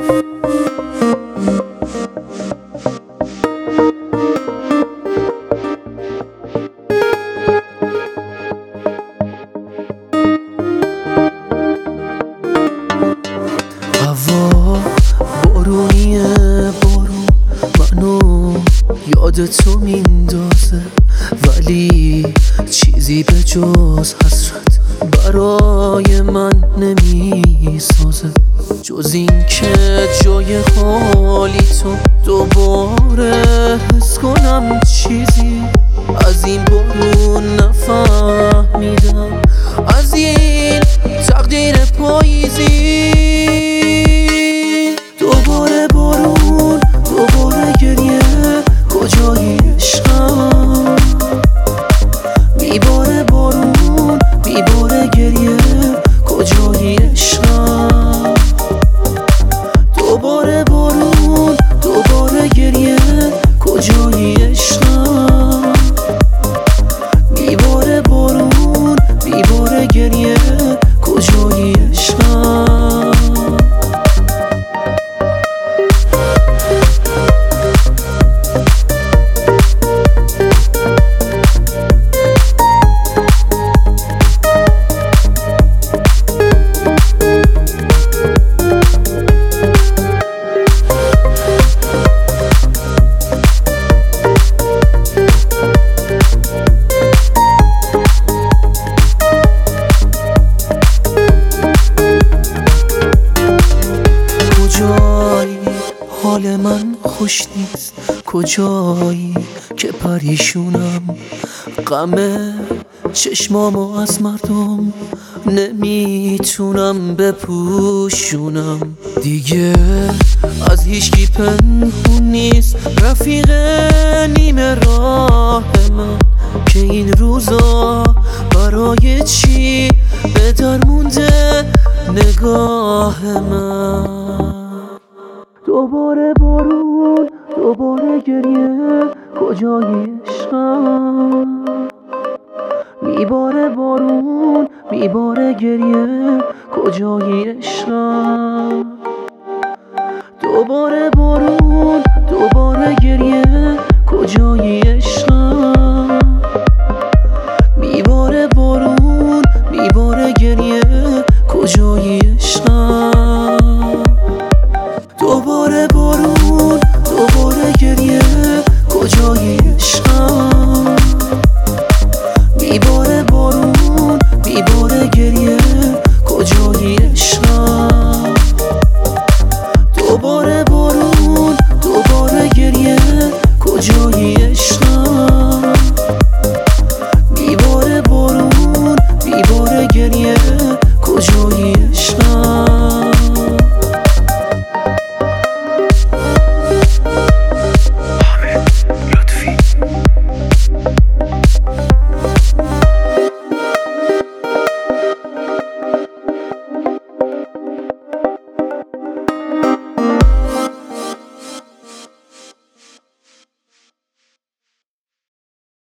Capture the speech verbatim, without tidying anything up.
هوا بارونیه، بارون منو یاد تو میندازه، ولی چیزی به جز حسرت برای من نمیسازه، جز این که جای خالی تو دوباره حس کنم چیزی از این بارون نفهمیدم، از این تقدیر پاییزی. دوباره بارون، دوباره گریه، کجایی عشقم؟ میباره بارون، میباره گریه، کجایی عشقم؟ دوباره بارون، دوباره گریه، کجایی عشقم؟ میباره بارون، میباره گریه، کجایی عشقم؟ کجایی حال من خوش نیست، کجایی که پریشونم، غم چشمامو از مردم نمیتونم بپوشونم، دیگه از هیچکی پنهون نیست رفیق نیمه راه من، که این روزا برای چی به در مونده نگاه من. دوباره بارون، دوباره گریه، کجایی عشقم؟ میباره بارون، میباره گریه، کجایی عشقم؟ دوباره بارون، دوباره گریه، کجایی عشقم؟